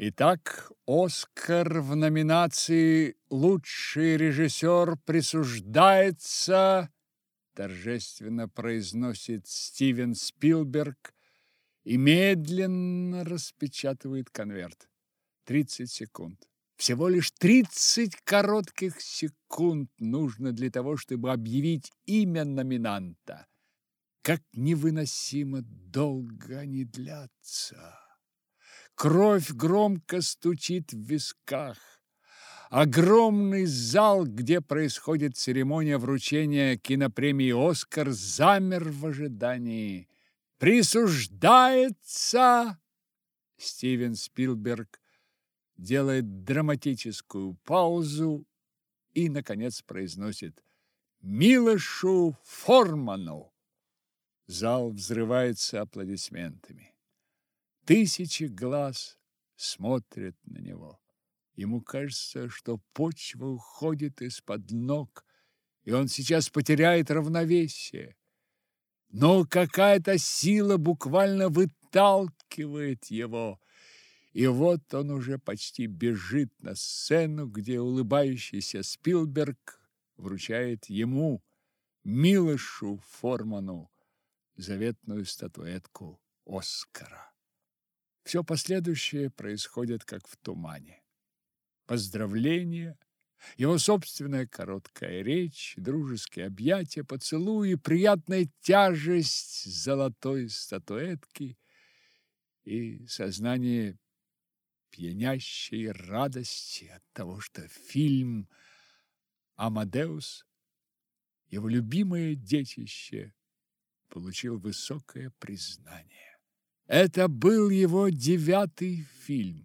Итак, Оскар в номинации «Лучший режиссер» присуждается, торжественно произносит Стивен Спилберг и медленно распечатывает конверт. 30 секунд. Всего лишь 30 коротких секунд нужно для того, чтобы объявить имя номинанта. Как невыносимо долго они длятся. Кровь громко стучит в висках. Огромный зал, где происходит церемония вручения кинопремии «Оскар», замер в ожидании. Присуждается! Стивен Спилберг делает драматическую паузу и, наконец, произносит Милошу Форману. Зал взрывается аплодисментами. Тысячи глаз смотрят на него. Ему кажется, что почва уходит из-под ног, и он сейчас потеряет равновесие. Но какая-то сила буквально выталкивает его, и вот он уже почти бежит на сцену, где улыбающийся Спилберг вручает ему, Милошу Форману, заветную статуэтку Оскара. Все последующее происходит как в тумане. Поздравления, его собственная короткая речь, дружеские объятия, поцелуи, приятная тяжесть золотой статуэтки и сознание пьянящей радости от того, что фильм «Амадеус», его любимое детище, получил высокое признание. Это был его 9-й фильм.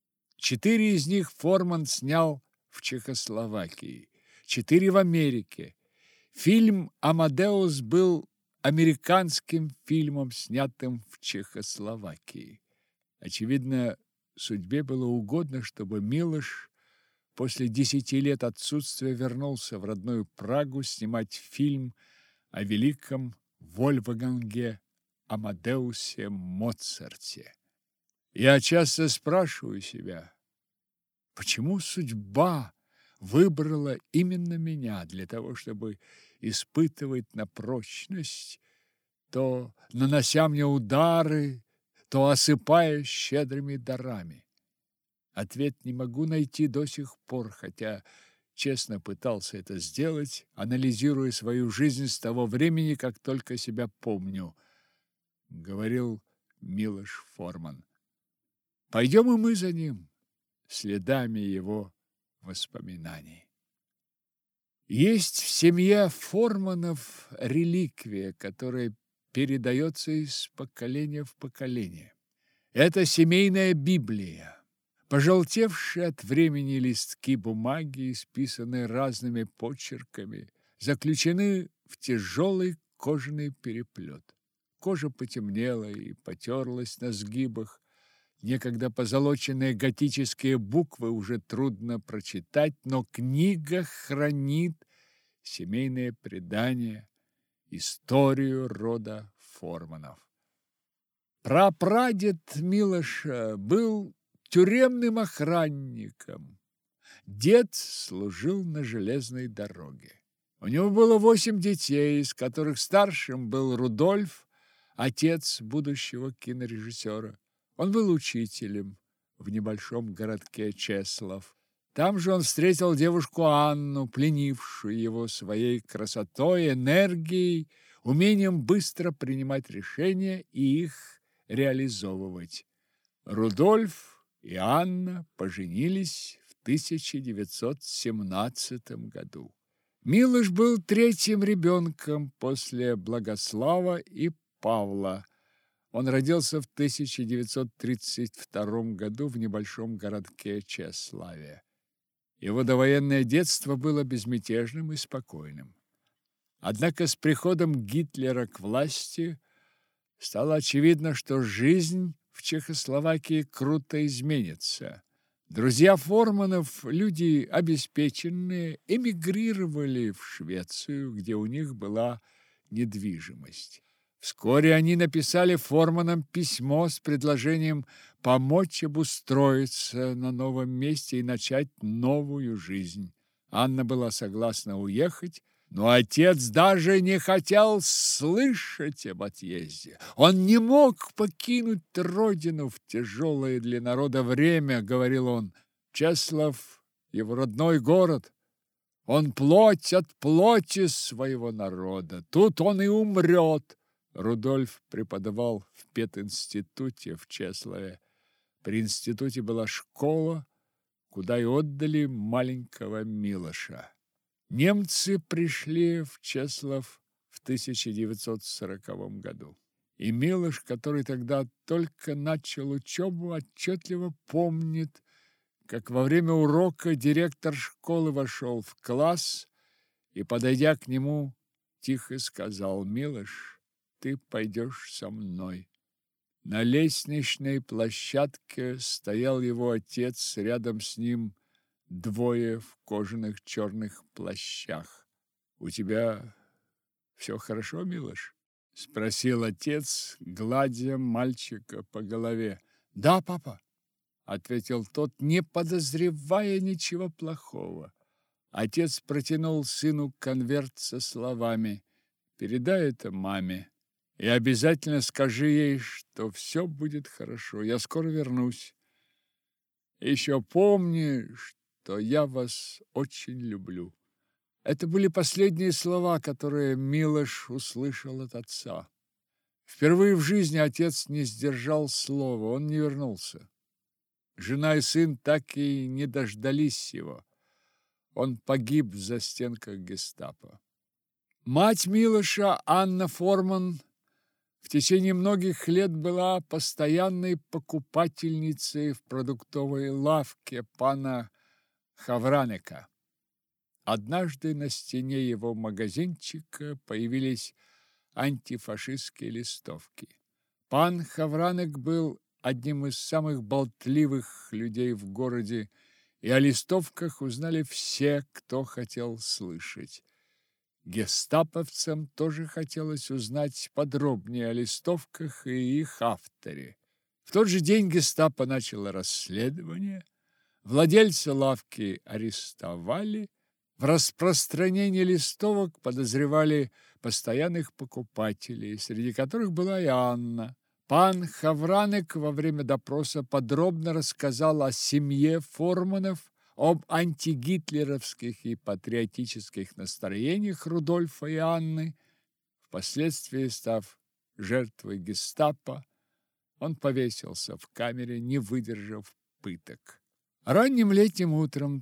4 из них Форман снял в Чехословакии, 4 в Америке. Фильм «Амадеус» был американским фильмом, снятым в Чехословакии. Очевидно, судьбе было угодно, чтобы Милош после 10 лет отсутствия вернулся в родную Прагу снимать фильм о великом Вольфганге Амадеусе Моцарте. Я часто спрашиваю себя, почему судьба выбрала именно меня для того, чтобы испытывать на прочность, то нанося мне удары, то осыпая щедрыми дарами. Ответ не могу найти до сих пор, хотя честно пытался это сделать, анализируя свою жизнь с того времени, как только себя помню, говорил Милош Форман. Пойдем и мы за ним, следами его воспоминаний. Есть в семье Форманов реликвия, которая передается из поколения в поколение. Это семейная Библия. Пожелтевшие от времени листки бумаги, исписанные разными почерками, заключены в тяжелый кожаный переплет. Кожа потемнела и потерлась на сгибах. Некогда позолоченные готические буквы уже трудно прочитать, но книга хранит семейное предание, историю рода Форманов. Прапрадед Милоша был тюремным охранником. Дед служил на железной дороге. У него было 8 детей, из которых старшим был Рудольф, отец будущего кинорежиссера. Он был учителем в небольшом городке Чеслав. Там же он встретил девушку Анну, пленившую его своей красотой, энергией, умением быстро принимать решения и их реализовывать. Рудольф и Анна поженились в 1917 году. Милош был 3-м ребенком после Благослава и Павла. Он родился в 1932 году в небольшом городке Чеславе. Его довоенное детство было безмятежным и спокойным. Однако с приходом Гитлера к власти стало очевидно, что жизнь в Чехословакии круто изменится. Друзья Форманов, люди обеспеченные, эмигрировали в Швецию, где у них была недвижимость. Вскоре они написали Форманам письмо с предложением помочь обустроиться на новом месте и начать новую жизнь. Анна была согласна уехать, но отец даже не хотел слышать об отъезде. Он не мог покинуть родину в тяжелое для народа время, говорил он. Чеслав – его родной город. Он плоть от плоти своего народа. Тут он и умрет. Рудольф преподавал в пединституте в Чеславе. При институте была школа, куда и отдали маленького Милоша. Немцы пришли в Чеслав в 1940 году. И Милош, который тогда только начал учебу, отчетливо помнит, как во время урока директор школы вошел в класс и, подойдя к нему, тихо сказал: «Милош, ты пойдешь со мной». На лестничной площадке стоял его отец, рядом с ним двое в кожаных черных плащах. «У тебя все хорошо, Милош?» – спросил отец, гладя мальчика по голове. «Да, папа», – ответил тот, не подозревая ничего плохого. Отец протянул сыну конверт со словами: «Передай это маме. И обязательно скажи ей, что все будет хорошо. Я скоро вернусь. Еще помни, что я вас очень люблю». Это были последние слова, которые Милош услышал от отца. Впервые в жизни отец не сдержал слова, он не вернулся. Жена и сын так и не дождались его. Он погиб в застенках гестапо. Мать Милоша, Анна Форман, в течение многих лет была постоянной покупательницей в продуктовой лавке пана Хавранека. Однажды на стене его магазинчика появились антифашистские листовки. Пан Хавранек был одним из самых болтливых людей в городе, и о листовках узнали все, кто хотел слышать. Гестаповцам тоже хотелось узнать подробнее о листовках и их авторе. В тот же день гестапо начало расследование. Владельца лавки арестовали. В распространении листовок подозревали постоянных покупателей, среди которых была и Анна. Пан Хавранек во время допроса подробно рассказал о семье Форманов, об антигитлеровских и патриотических настроениях Рудольфа и Анны. Впоследствии, став жертвой гестапо, он повесился в камере, не выдержав пыток. Ранним летним утром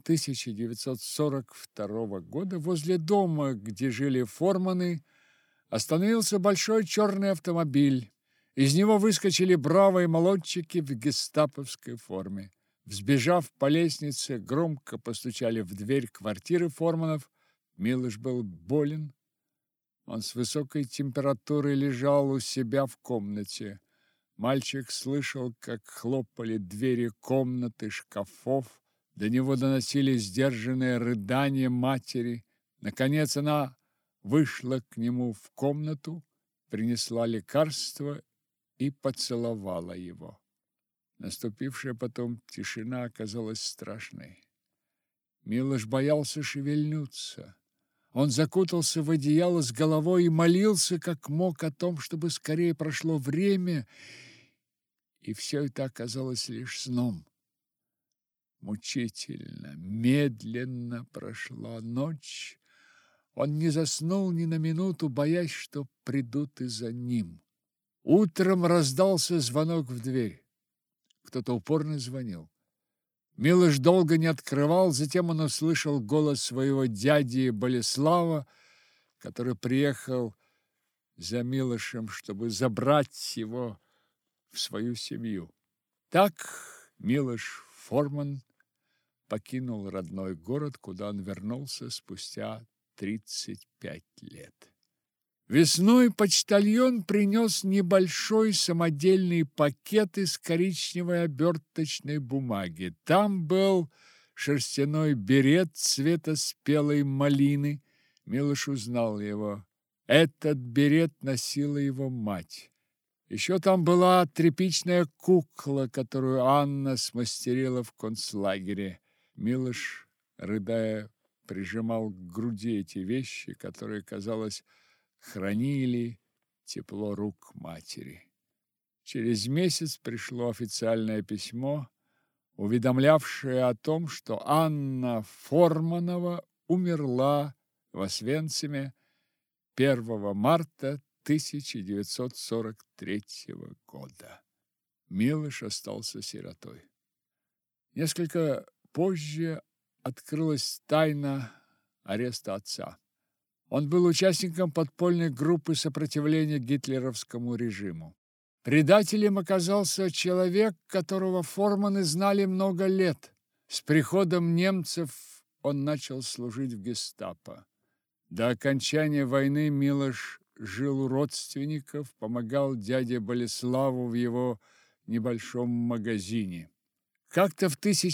1942 года возле дома, где жили Форманы, остановился большой черный автомобиль. Из него выскочили бравые молодчики в гестаповской форме. Взбежав по лестнице, громко постучали в дверь квартиры Форманов. Милош был болен. Он с высокой температурой лежал у себя в комнате. Мальчик слышал, как хлопали двери комнаты, шкафов. До него доносились сдержанные рыдания матери. Наконец она вышла к нему в комнату, принесла лекарство и поцеловала его. Наступившая потом тишина оказалась страшной. Милош боялся шевельнуться. Он закутался в одеяло с головой и молился, как мог, о том, чтобы скорее прошло время, и все это оказалось лишь сном. Мучительно, медленно прошла ночь. Он не заснул ни на минуту, боясь, что придут и за ним. Утром раздался звонок в дверь. Кто-то упорно звонил. Милош долго не открывал, затем он услышал голос своего дяди Болеслава, который приехал за Милошем, чтобы забрать его в свою семью. Так Милош Форман покинул родной город, куда он вернулся спустя 35 лет. Весной почтальон принес небольшой самодельный пакет из коричневой оберточной бумаги. Там был шерстяной берет цвета спелой малины. Милош узнал его. Этот берет носила его мать. Еще там была тряпичная кукла, которую Анна смастерила в концлагере. Милош, рыдая, прижимал к груди эти вещи, которые, казалось, хранили тепло рук матери. Через месяц пришло официальное письмо, уведомлявшее о том, что Анна Форманова умерла в Освенциме 1 марта 1943 года. Милош остался сиротой. Несколько позже открылась тайна ареста отца. Он был участником подпольной группы сопротивления гитлеровскому режиму. Предателем оказался человек, которого Форманы знали много лет. С приходом немцев он начал служить в гестапо. До окончания войны Милош жил у родственников, помогал дяде Болеславу в его небольшом магазине. Как-то в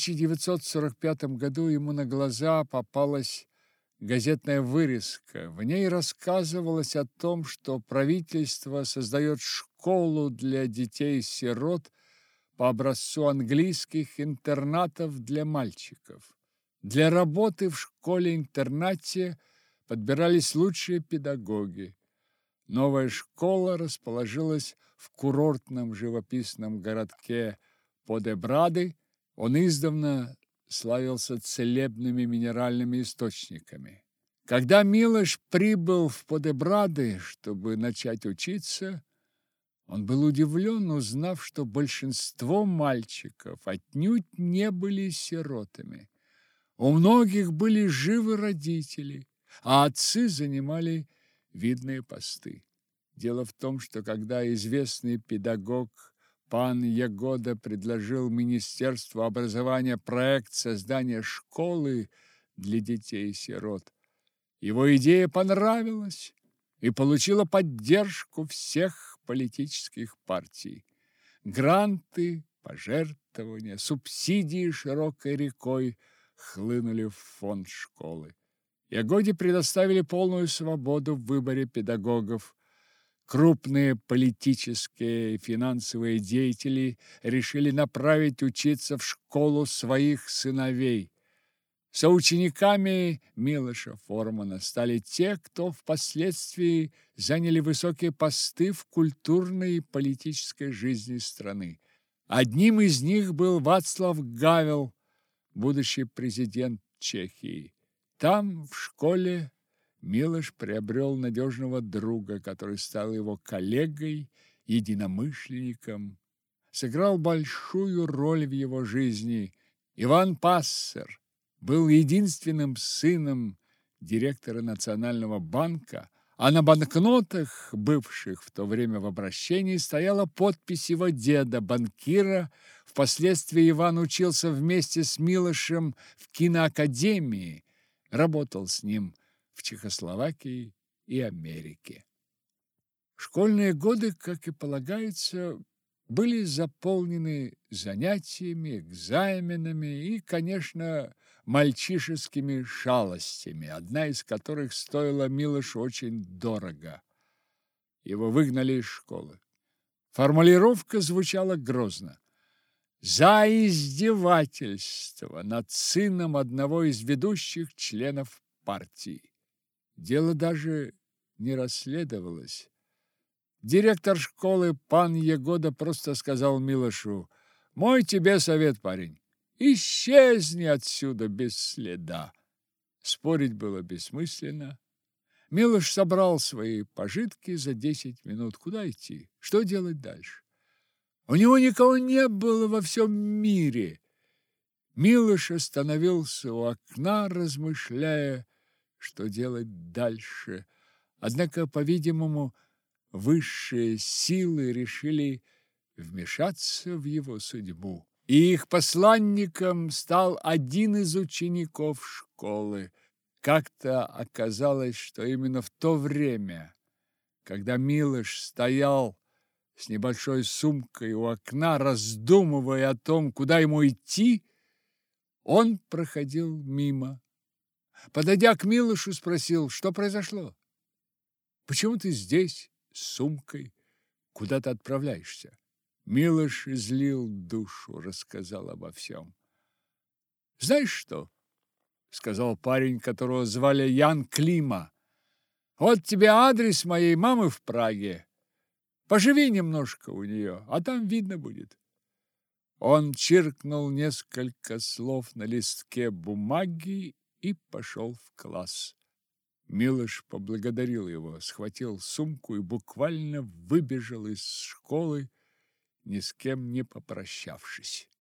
1945 году ему на глаза попалась газетная вырезка. В ней рассказывалось о том, что правительство создает школу для детей-сирот по образцу английских интернатов для мальчиков. Для работы в школе-интернате подбирались лучшие педагоги. Новая школа расположилась в курортном живописном городке Подебрады. Он издавна славился целебными минеральными источниками. Когда Милош прибыл в Подебрады, чтобы начать учиться, он был удивлен, узнав, что большинство мальчиков отнюдь не были сиротами. У многих были живы родители, а отцы занимали видные посты. Дело в том, что когда известный педагог пан Ягода предложил Министерству образования проект создания школы для детей-сирот, его идея понравилась и получила поддержку всех политических партий. Гранты, пожертвования, субсидии широкой рекой хлынули в фонд школы. Ягоде предоставили полную свободу в выборе педагогов. Крупные политические и финансовые деятели решили направить учиться в школу своих сыновей. Соучениками Милоша Формана стали те, кто впоследствии заняли высокие посты в культурной и политической жизни страны. Одним из них был Вацлав Гавел, будущий президент Чехии. Там, в школе, Милош приобрел надежного друга, который стал его коллегой, единомышленником, сыграл большую роль в его жизни. Иван Пассер был единственным сыном директора Национального банка, а на банкнотах, бывших в то время в обращении, стояла подпись его деда, банкира. Впоследствии Иван учился вместе с Милошем в киноакадемии, работал с ним в Чехословакии и Америке. Школьные годы, как и полагается, были заполнены занятиями, экзаменами и, конечно, мальчишескими шалостями, одна из которых стоила Милошу очень дорого. Его выгнали из школы. Формулировка звучала грозно: за издевательство над сыном одного из ведущих членов партии. Дело даже не расследовалось. Директор школы пан Ягода просто сказал Милошу: «Мой тебе совет, парень, исчезни отсюда без следа». Спорить было бессмысленно. Милош собрал свои пожитки за 10 минут. Куда идти? Что делать дальше? У него никого не было во всем мире. Милош остановился у окна, размышляя, что делать дальше. Однако, по-видимому, высшие силы решили вмешаться в его судьбу. И их посланником стал один из учеников школы. Как-то оказалось, что именно в то время, когда Милош стоял с небольшой сумкой у окна, раздумывая о том, куда ему идти, он проходил мимо. Подойдя к Милошу, спросил, что произошло. Почему ты здесь с сумкой? Куда ты отправляешься?» Милош излил душу, рассказал обо всем. «Знаешь что?» — сказал парень, которого звали Ян Клима. «Вот тебе адрес моей мамы в Праге. Поживи немножко у нее, а там видно будет». Он чиркнул несколько слов на листке бумаги и пошел в класс. Милош поблагодарил его, схватил сумку и буквально выбежал из школы, ни с кем не попрощавшись.